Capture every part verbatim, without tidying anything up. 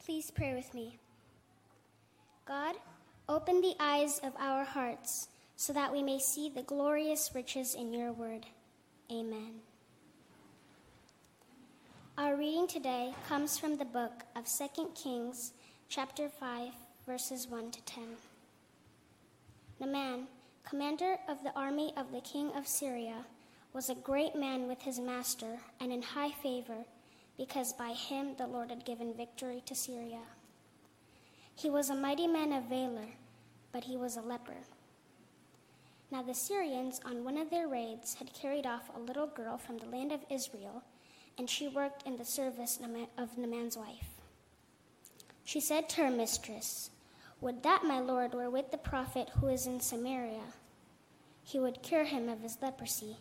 Please pray with me. God, open the eyes of our hearts so that we may see the glorious riches in your word. Amen. Our reading today comes from the book of Second Kings, chapter five, verses one to ten. Naaman, commander of the army of the king of Syria, was a great man with his master and in high favor, because by him the Lord had given victory to Syria. He was a mighty man of valor, but he was a leper. Now the Syrians, on one of their raids, had carried off a little girl from the land of Israel, and she worked in the service of Naaman's wife. She said to her mistress, "Would that my lord were with the prophet who is in Samaria. He would cure him of his leprosy."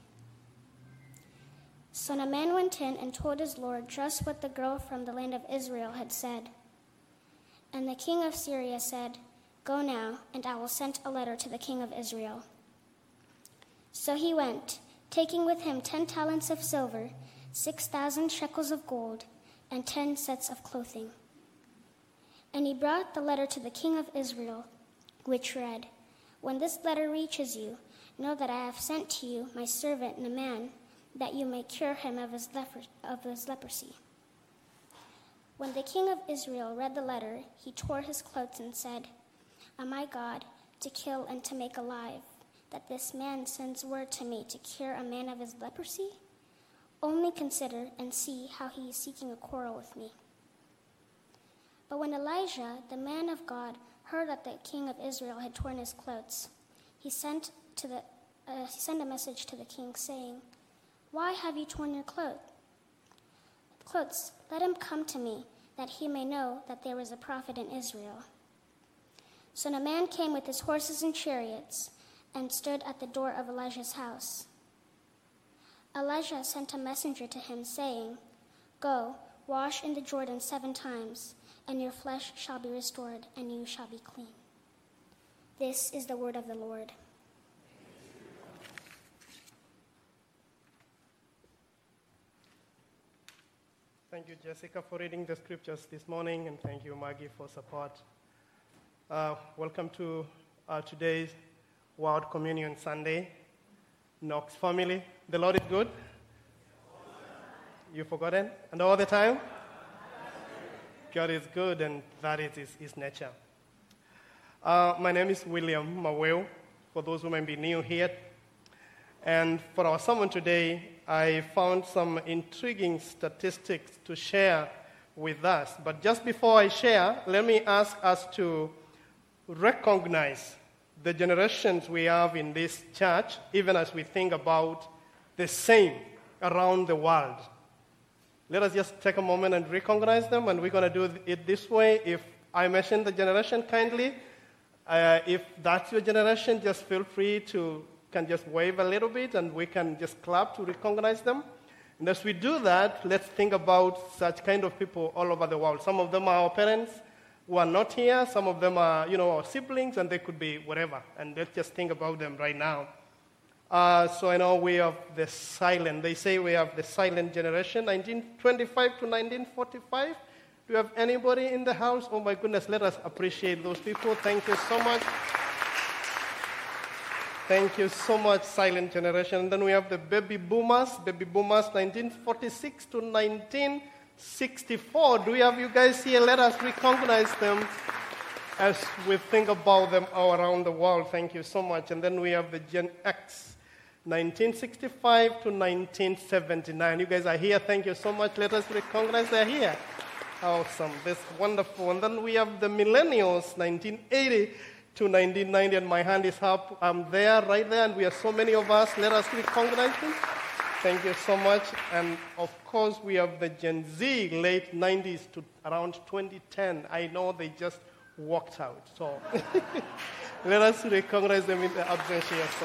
So Naaman went in and told his lord just what the girl from the land of Israel had said. And the king of Syria said, "Go now, and I will send a letter to the king of Israel." So he went, taking with him ten talents of silver, six thousand shekels of gold, and ten sets of clothing. And he brought the letter to the king of Israel, which read, "When this letter reaches you, know that I have sent to you my servant Naaman, that you may cure him of his, leper- of his leprosy." When the king of Israel read the letter, he tore his clothes and said, "Am I God, to kill and to make alive, that this man sends word to me to cure a man of his leprosy? Only consider and see how he is seeking a quarrel with me." But when Elijah, the man of God, heard that the king of Israel had torn his clothes, he sent to the uh, he sent a message to the king, saying, "Why have you torn your clothes? Clothes, let him come to me, that he may know that there is a prophet in Israel." So Naaman came with his horses and chariots and stood at the door of Elijah's house. Elijah sent a messenger to him, saying, "Go, wash in the Jordan seven times, and your flesh shall be restored, and you shall be clean." This is the word of the Lord. Thank you, Jessica, for reading the scriptures this morning, and thank you, Maggie, for support. Uh, welcome to uh, today's World Communion Sunday. Knox family, the Lord is good. You forgotten? And all the time? God is good, and that is his, his nature. Uh, my name is William Maweo, for those who may be new here. And for our sermon today, I found some intriguing statistics to share with us. But just before I share, let me ask us to recognize the generations we have in this church, even as we think about the same around the world. Let us just take a moment and recognize them, and we're going to do it this way. If I mention the generation kindly, uh, if that's your generation, just feel free to can just wave a little bit, and we can just clap to recognize them. And as we do that, let's think about such kind of people all over the world. Some of them are our parents who are not here. Some of them are, you know, our siblings, and they could be whatever. And let's just think about them right now. Uh, so I know we have the silent. They say we have the silent generation, nineteen twenty-five to nineteen forty-five. Do you have anybody in the house? Oh my goodness, let us appreciate those people. Thank you so much. Thank you so much, silent generation. And then we have the baby boomers, baby boomers, nineteen forty-six to nineteen sixty-four. Do we have you guys here? Let us recognize them as we think about them all around the world. Thank you so much. And then we have the Gen X, nineteen sixty-five to nineteen seventy-nine. You guys are here. Thank you so much. Let us recognize they're here. Awesome. That's wonderful. And then we have the millennials, nineteen eighty to nineteen ninety, and my hand is up. I'm there, right there, and we are so many of us. Let us recognize them. Thank you so much. And of course, we have the Gen Z, late nineties to around twenty ten. I know they just walked out. So let us recognize them in the absence here. So.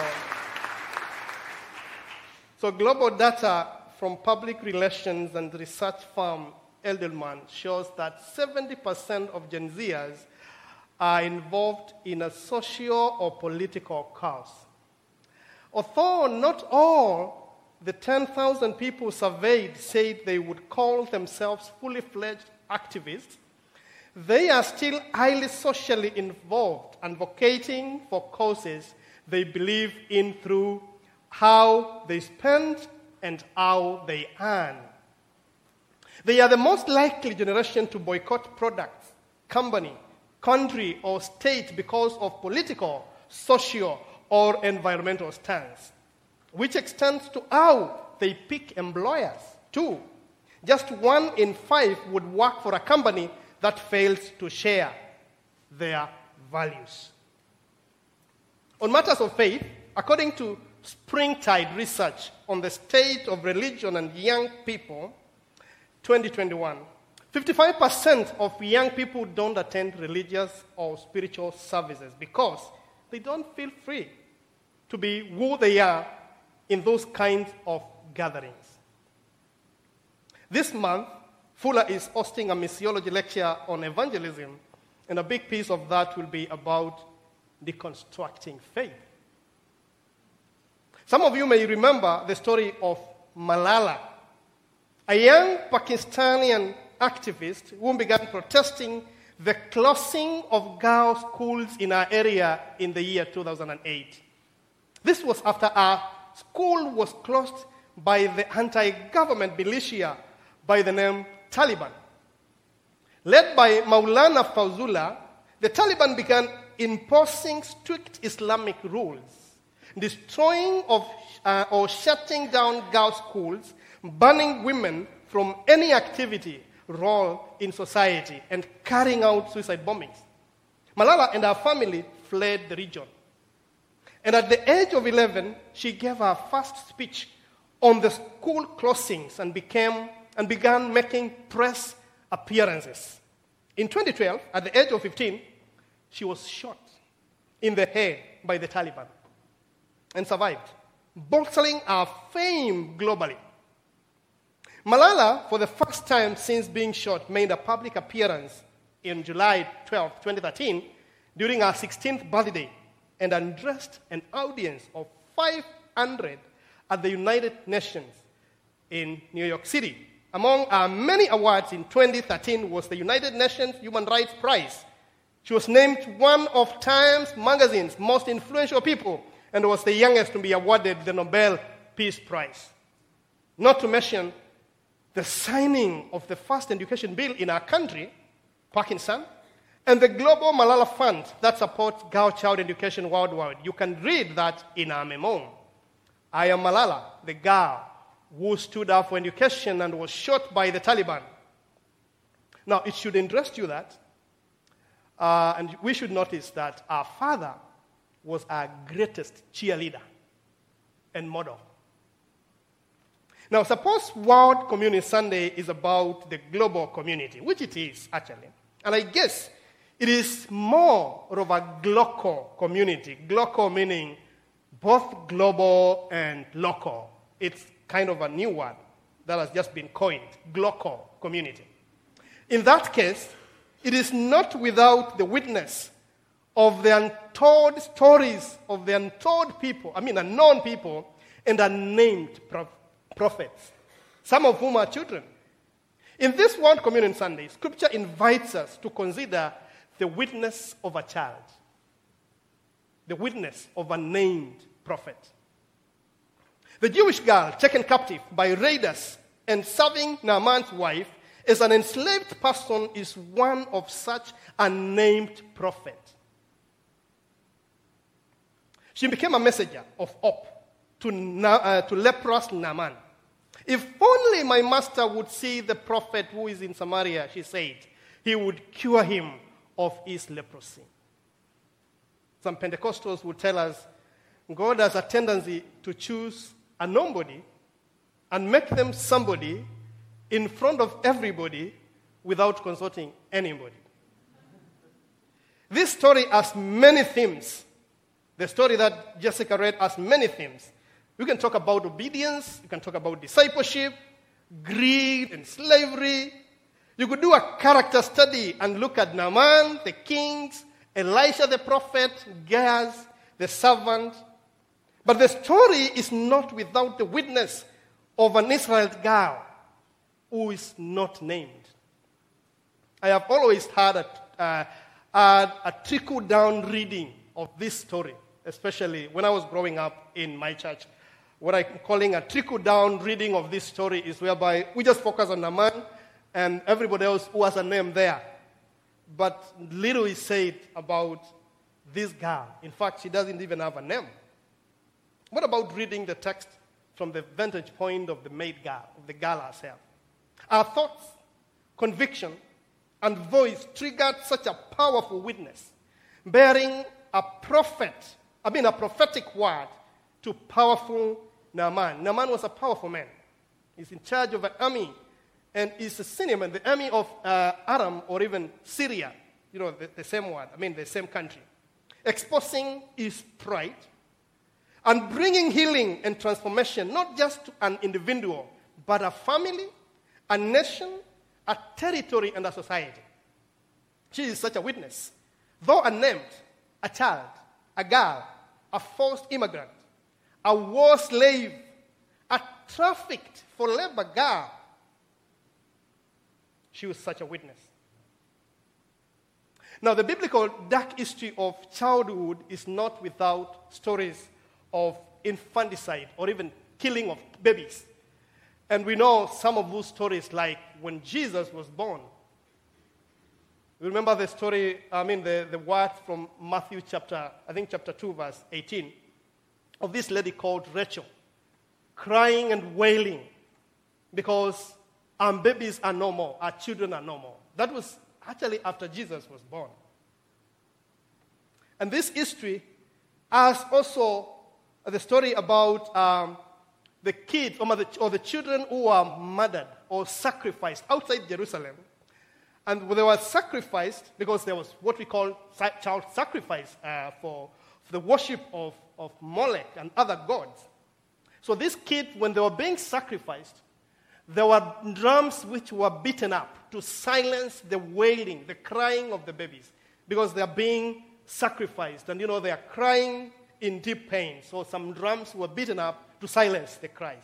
so global data from public relations and research firm Edelman shows that seventy percent of Gen Zers are involved in a social or political cause. Although not all the ten thousand people surveyed said they would call themselves fully fledged activists, they are still highly socially involved, advocating for causes they believe in through how they spend and how they earn. They are the most likely generation to boycott products, company, country, or state because of political, social, or environmental stance, which extends to how they pick employers, too. Just one in five would work for a company that fails to share their values. On matters of faith, according to Springtide research on the state of religion and young people, twenty twenty-one, fifty-five percent of young people don't attend religious or spiritual services because they don't feel free to be who they are in those kinds of gatherings. This month, Fuller is hosting a missiology lecture on evangelism, and a big piece of that will be about deconstructing faith. Some of you may remember the story of Malala, a young Pakistani activist who began protesting the closing of girls' schools in our area in the year two thousand eight. This was after our school was closed by the anti-government militia by the name Taliban. Led by Maulana Fazullah, the Taliban began imposing strict Islamic rules, destroying of, uh, or shutting down girls' schools, banning women from any activity, role in society, and carrying out suicide bombings. Malala and her family fled the region. And at the age of eleven, she gave her first speech on the school closings and became and began making press appearances. In twenty twelve, at the age of fifteen, she was shot in the head by the Taliban and survived, bolstering her fame globally. Malala, for the first time since being shot, made a public appearance in July twelfth, twenty thirteen, during her sixteenth birthday, and addressed an audience of five hundred at the United Nations in New York City. Among her many awards in twenty thirteen was the United Nations Human Rights Prize. She was named one of Times Magazine's most influential people and was the youngest to be awarded the Nobel Peace Prize. Not to mention the signing of the first education bill in our country, Pakistan, and the Global Malala Fund that supports girl child education worldwide. You can read that in our memo. I am Malala, the girl who stood up for education and was shot by the Taliban. Now, it should interest you that, uh, and we should notice that our father was our greatest cheerleader and model. Now, suppose World Community Sunday is about the global community, which it is, actually. And I guess it is more of a glocal community. Glocal meaning both global and local. It's kind of a new word that has just been coined, glocal community. In that case, it is not without the witness of the untold stories of the untold people, I mean unknown people, and unnamed prophets, some of whom are children. In this World Communion Sunday, Scripture invites us to consider the witness of a child, the witness of a named prophet. The Jewish girl taken captive by raiders and serving Naaman's wife as an enslaved person is one of such a named prophet. She became a messenger of hope to, Na- uh, to leprous Naaman. If only my master would see the prophet who is in Samaria, she said, he would cure him of his leprosy. Some Pentecostals would tell us God has a tendency to choose a nobody and make them somebody in front of everybody without consulting anybody. This story has many themes. The story that Jessica read has many themes. We can talk about obedience, you can talk about discipleship, greed and slavery. You could do a character study and look at Naaman, the kings, Elisha the prophet, Gehazi, the servant. But the story is not without the witness of an Israelite girl who is not named. I have always had a, uh, a, a trickle-down reading of this story, especially when I was growing up in my church. What I'm calling a trickle-down reading of this story is whereby we just focus on Naaman and everybody else who has a name there. But little is said about this girl. In fact, she doesn't even have a name. What about reading the text from the vantage point of the maid girl, of the girl herself? Our thoughts, conviction, and voice triggered such a powerful witness, bearing a prophet, I mean a prophetic word to powerful Naaman. Naaman was a powerful man. He's in charge of an army, and he's a senior man, the army of uh, Aram or even Syria, you know, the, the same word, I mean the same country, exposing his pride and bringing healing and transformation, not just to an individual, but a family, a nation, a territory, and a society. She is such a witness. Though unnamed, a child, a girl, a forced immigrant, a war slave, a trafficked for labor girl, she was such a witness. Now, the biblical dark history of childhood is not without stories of infanticide or even killing of babies. And we know some of those stories, like when Jesus was born. You remember the story, I mean, the, the word from Matthew chapter, I think chapter two, verse eighteen, of this lady called Rachel, crying and wailing because our babies are no more, our children are no more. That was actually after Jesus was born. And this history has also the story about um, the kids or the, or the children who were murdered or sacrificed outside Jerusalem. And they were sacrificed because there was what we call child sacrifice uh, for, for the worship of, of Molech and other gods. So these kids, when they were being sacrificed, there were drums which were beaten up to silence the wailing, the crying of the babies, because they are being sacrificed. And, you know, they are crying in deep pain. So some drums were beaten up to silence the cries.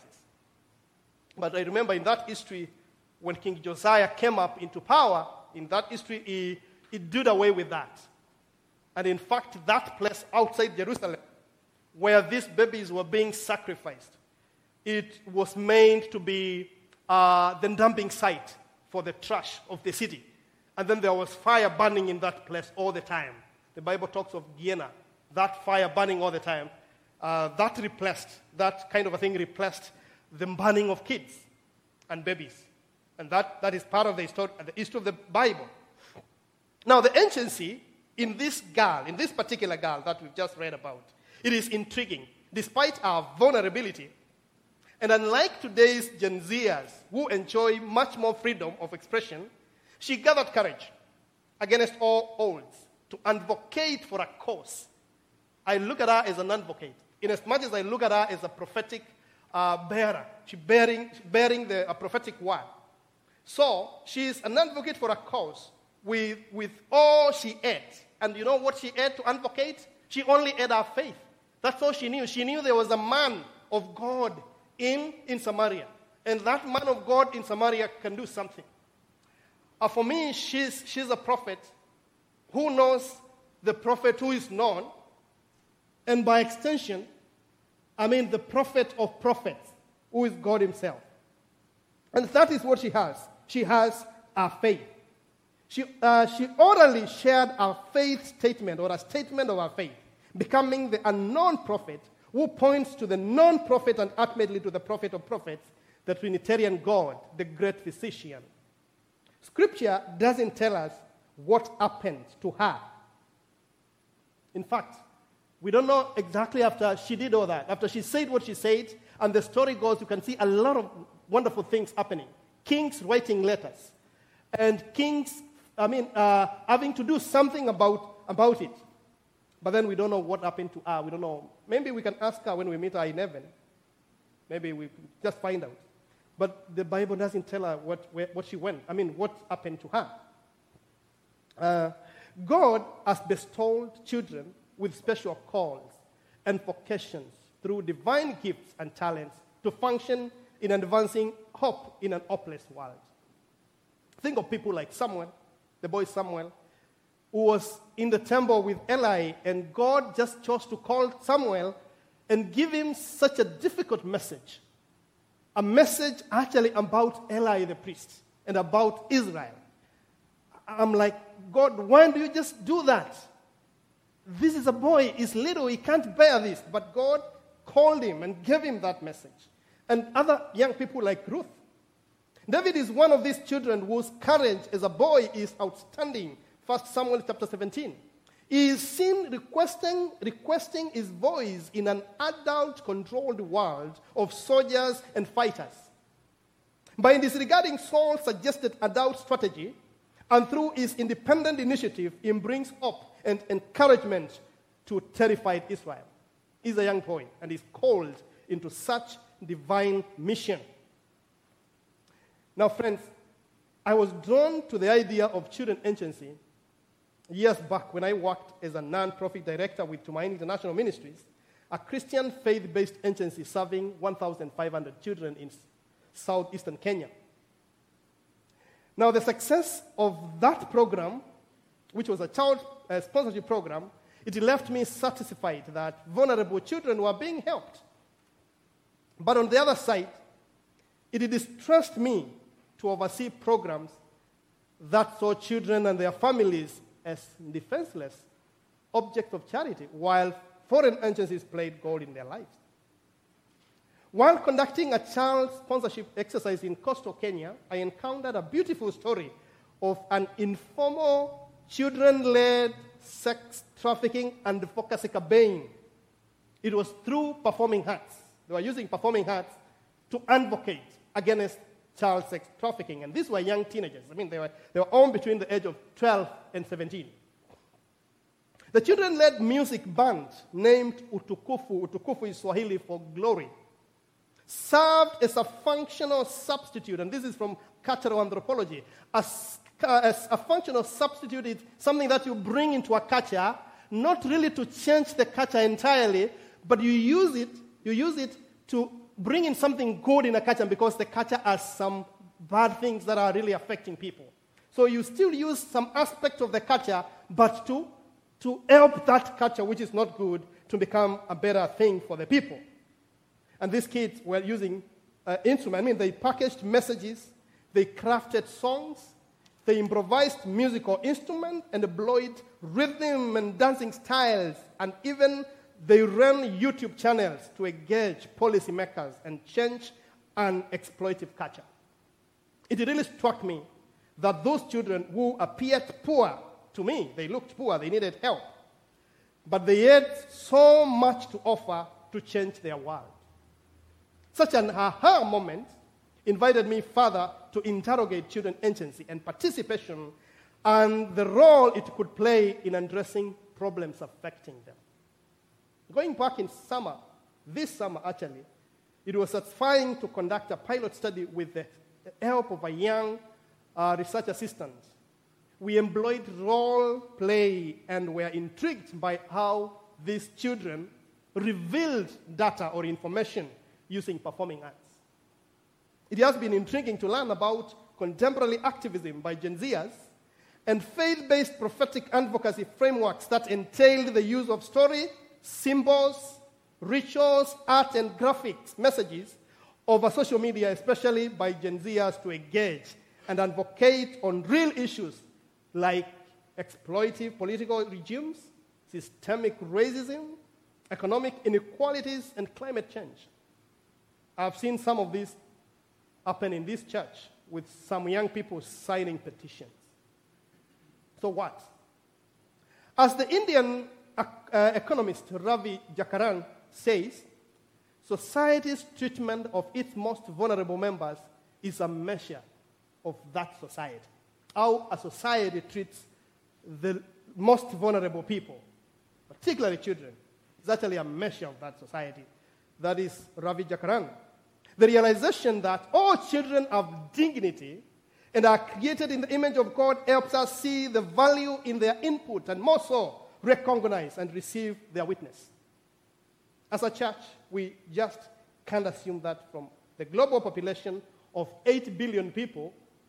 But I remember in that history, when King Josiah came up into power, in that history, he, he did away with that. And in fact, that place outside Jerusalem, where these babies were being sacrificed, it was meant to be uh, the dumping site for the trash of the city. And then there was fire burning in that place all the time. The Bible talks of Gehenna, that fire burning all the time. Uh, that replaced, that kind of a thing replaced the burning of kids and babies. And that, that is part of the history, the history of the Bible. Now, the anciency in this girl, in this particular girl that we've just read about, it is intriguing. Despite our vulnerability, and unlike today's Gen Zers who enjoy much more freedom of expression, she gathered courage against all odds to advocate for a cause. I look at her as an advocate, in as much as I look at her as a prophetic uh, bearer. She bearing, bearing the, a prophetic word. So she is an advocate for a cause with, with all she had. And you know what she had to advocate? She only had her faith. That's all she knew. She knew there was a man of God in, in Samaria. And that man of God in Samaria can do something. Uh, for me, she's, she's a prophet who knows the prophet who is known. And by extension, I mean the prophet of prophets, who is God himself. And that is what she has. She has her faith. She, uh, she orally shared her faith statement, or a statement of her faith, becoming the unknown prophet who points to the known prophet and ultimately to the prophet of prophets, the Trinitarian God, the great physician. Scripture doesn't tell us what happened to her. In fact, we don't know exactly after she did all that. After she said what she said, and the story goes, you can see a lot of wonderful things happening. Kings writing letters. And kings, I mean, uh, having to do something about, about it. But then we don't know what happened to her. We don't know. Maybe we can ask her when we meet her in heaven. Maybe we just find out. But the Bible doesn't tell her what, where, what she went. I mean, what happened to her. Uh, God has bestowed children with special calls and vocations through divine gifts and talents to function in advancing hope in an hopeless world. Think of people like Samuel, the boy Samuel, who was in the temple with Eli, and God just chose to call Samuel and give him such a difficult message. A message actually about Eli the priest and about Israel. I'm like, God, why do you just do that? This is a boy, he's little, he can't bear this. But God called him and gave him that message. And other young people like Ruth. David is one of these children whose courage as a boy is outstanding. First Samuel chapter seventeen. He is seen requesting, requesting his voice in an adult-controlled world of soldiers and fighters. By disregarding Saul's suggested adult strategy, and through his independent initiative, he brings hope and encouragement to terrified Israel. He's a young boy, and he's called into such divine mission. Now, friends, I was drawn to the idea of children agency years back when I worked as a non-profit director with Tumaini International Ministries, a Christian faith-based agency serving one thousand five hundred children in southeastern Kenya. Now, the success of that program, which was a child uh, sponsorship program, it left me satisfied that vulnerable children were being helped. But on the other side, it distressed me to oversee programs that saw children and their families as defenseless objects of charity, while foreign agencies played God in their lives. While conducting a child sponsorship exercise in coastal Kenya, I encountered a beautiful story of an informal, children-led sex trafficking and advocacy campaign. It was through performing arts. They were using performing arts to advocate against child sex trafficking. And these were young teenagers. I mean, they were, they were all between the age of twelve and seventeen. The children-led music band named Utukufu, Utukufu is Swahili for glory, served as a functional substitute, and this is from cultural anthropology. As, as a functional substitute is something that you bring into a culture, not really to change the culture entirely, but you use it, you use it to bring in something good in a culture because the culture has some bad things that are really affecting people. So you still use some aspect of the culture, but to, to help that culture, which is not good, to become a better thing for the people. And these kids were using uh, instruments. I mean, they packaged messages, they crafted songs, they improvised musical instruments, and employed rhythm and dancing styles, and even they ran YouTube channels to engage policymakers and change an exploitive culture. It really struck me that those children who appeared poor to me, they looked poor, they needed help, but they had so much to offer to change their world. Such an aha moment invited me further to interrogate children agency and participation and the role it could play in addressing problems affecting them. Going back in summer, this summer actually, it was satisfying to conduct a pilot study with the help of a young uh, research assistant. We employed role play and were intrigued by how these children revealed data or information using performing arts. It has been intriguing to learn about contemporary activism by Gen Zers and faith-based prophetic advocacy frameworks that entailed the use of story, symbols, rituals, art, and graphics messages over social media, especially by Gen Zers to engage and advocate on real issues like exploitive political regimes, systemic racism, economic inequalities, and climate change. I've seen some of this happen in this church with some young people signing petitions. So what? As the Indian uh, economist Ravi Jakaran says, society's treatment of its most vulnerable members is a measure of that society. How a society treats the most vulnerable people, particularly children, is actually a measure of that society. That is Ravi Jakaran. The realization that all children have dignity and are created in the image of God helps us see the value in their input and more so recognize and receive their witness. As a church, we just can't assume that from the global population of eight billion people,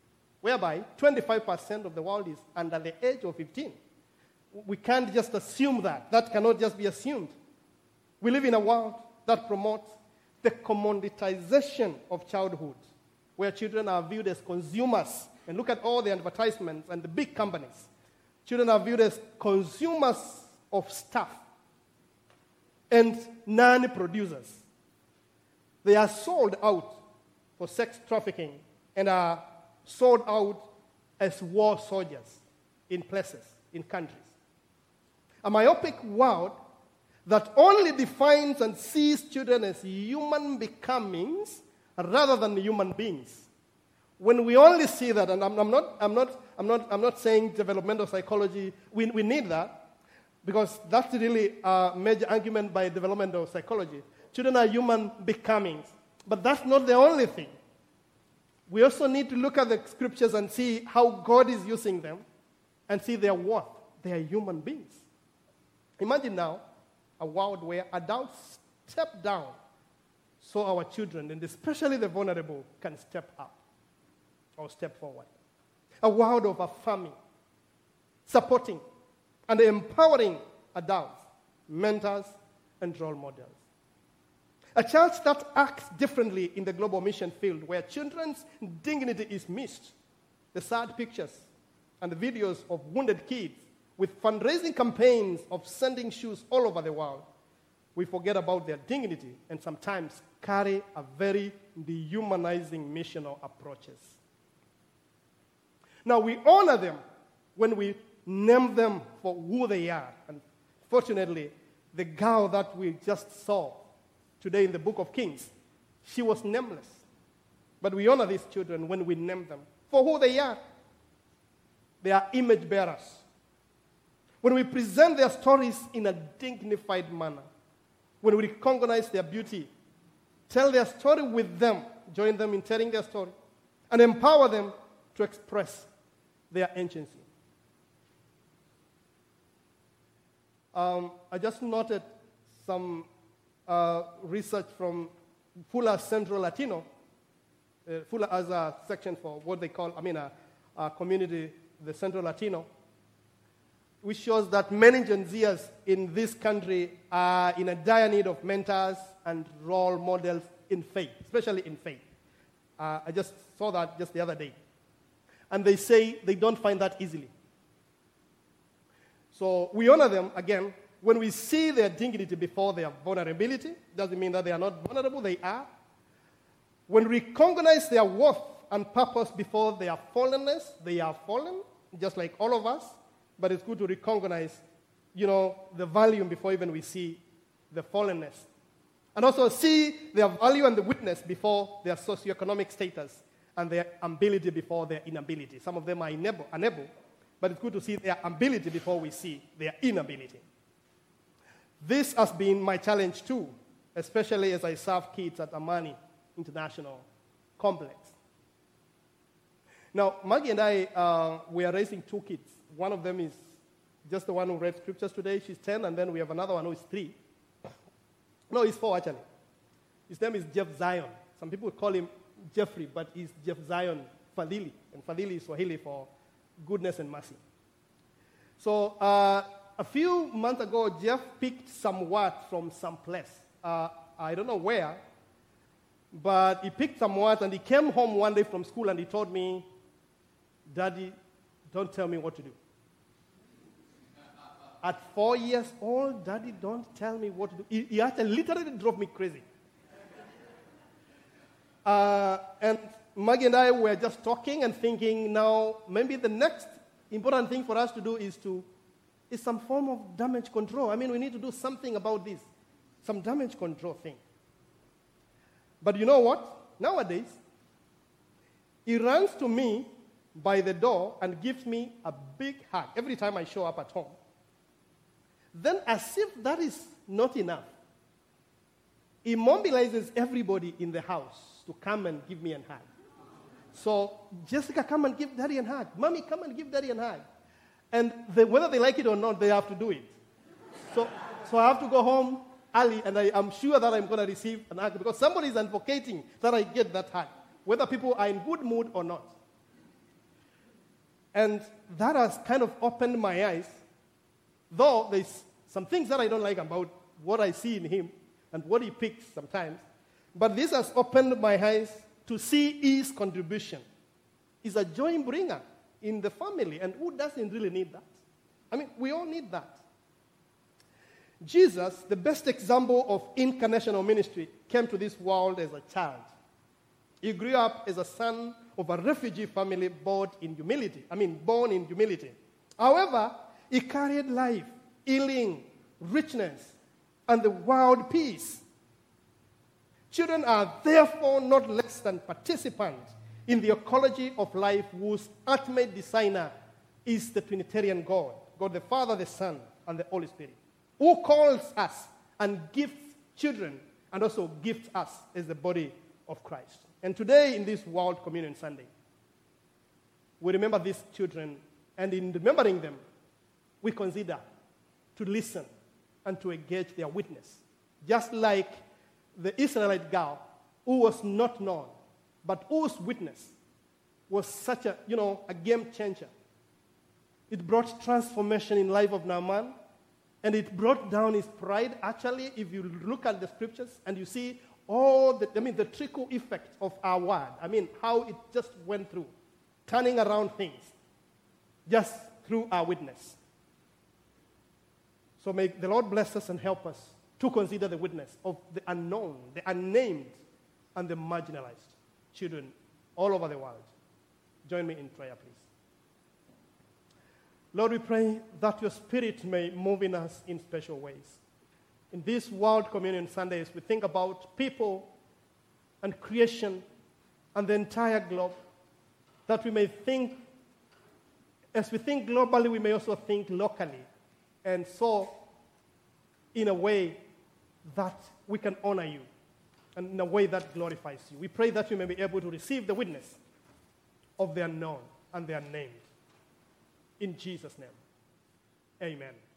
whereby twenty-five percent of the world is under the age of fifteen. We can't just assume that. That cannot just be assumed. We live in a world that promotes the commoditization of childhood, where children are viewed as consumers. And look at all the advertisements and the big companies. Children are viewed as consumers of stuff and non-producers. They are sold out for sex trafficking and are sold out as war soldiers in places, in countries. A myopic world that only defines and sees children as human becomings rather than human beings. When we only see that, and I'm, I'm, not, I'm, not, I'm, not, I'm not saying developmental psychology, we, we need that, because that's really a major argument by developmental psychology. Children are human becomings, but that's not the only thing. We also need to look at the scriptures and see how God is using them and see their worth. They are human beings. Imagine now a world where adults step down so our children, and especially the vulnerable, can step up or step forward. A world of affirming, supporting, and empowering adults, mentors, and role models. A church that acts differently in the global mission field, where children's dignity is missed. The sad pictures and the videos of wounded kids with fundraising campaigns of sending shoes all over the world. We forget about their dignity and sometimes carry a very dehumanizing missional approaches. Now, we honor them when we name them for who they are. And fortunately, the girl that we just saw today in the book of Kings, she was nameless. But we honor these children when we name them for who they are. They are image bearers. When we present their stories in a dignified manner, when we recognize their beauty, tell their story with them, join them in telling their story, and empower them to express their agency. Um, I just noted some uh, research from Fuller Centro Latino. Uh, Fuller has a section for what they call, I mean, a, a community, the Centro Latino, which shows that many Gen Zers in this country are in a dire need of mentors and role models in faith, especially in faith. Uh, I just saw that just the other day. And they say they don't find that easily. So we honor them, again, when we see their dignity before their vulnerability. Doesn't mean that they are not vulnerable, they are. When we recognize their worth and purpose before their fallenness, they are fallen, just like all of us. But it's good to recognize, you know, the value before even we see the fallenness. And also see their value and the witness before their socioeconomic status and their ability before their inability. Some of them are unable, unable, but it's good to see their ability before we see their inability. This has been my challenge too, especially as I serve kids at Amani International Complex. Now, Maggie and I, uh, we are raising two kids. One of them is just the one who read scriptures today. She's ten, and then we have another one who is three. No, he's four, actually. His name is Jeff Zion. Some people call him Jeffrey, but he's Jeff Zion Fadhili. And Fadhili is Swahili for goodness and mercy. So uh, a few months ago, Jeff picked some words from some place. Uh, I don't know where, but he picked some words, and he came home one day from school, and he told me, "Daddy, don't tell me what to do." At four years old, Daddy, don't tell me what to do. He, he actually literally drove me crazy. Uh, and Maggie and I were just talking and thinking, now, maybe the next important thing for us to do is to is some form of damage control. I mean, we need to do something about this, some damage control thing. But you know what? Nowadays, he runs to me by the door and gives me a big hug every time I show up at home. Then, as if that is not enough, he mobilizes everybody in the house to come and give me a hug. So, Jessica, come and give Daddy a hug. Mommy, come and give Daddy a hug. And they, whether they like it or not, they have to do it. So, so I have to go home early, and I am sure that I'm going to receive an hug because somebody is advocating that I get that hug, whether people are in good mood or not. And that has kind of opened my eyes, though there's some things that I don't like about what I see in him and what he picks sometimes. But this has opened my eyes to see his contribution. He's a joy bringer in the family, and who doesn't really need that? I mean, we all need that. Jesus, the best example of incarnational ministry, came to this world as a child. He grew up as a son of a refugee family born in humility. I mean, born in humility. However, he carried life, healing, richness, and the world peace. Children are therefore not less than participants in the ecology of life whose ultimate designer is the Trinitarian God, God the Father, the Son, and the Holy Spirit, who calls us and gives children and also gifts us as the body of Christ. And today, in this World Communion Sunday, we remember these children, and in remembering them, we consider to listen and to engage their witness. Just like the Israelite girl who was not known, but whose witness was such a, you know, a game changer. It brought transformation in the life of Naaman, and it brought down his pride. Actually, if you look at the scriptures and you see all the, I mean, the trickle effect of our word, I mean, how it just went through, turning around things, just through our witness. So may the Lord bless us and help us to consider the witness of the unknown, the unnamed, and the marginalized children all over the world. Join me in prayer, please. Lord, we pray that your Spirit may move in us in special ways. In these World Communion Sundays, we think about people and creation and the entire globe, that we may think, as we think globally, we may also think locally, and so in a way that we can honor you, and in a way that glorifies you. We pray that we may be able to receive the witness of the unknown and the unnamed. In Jesus' name, amen.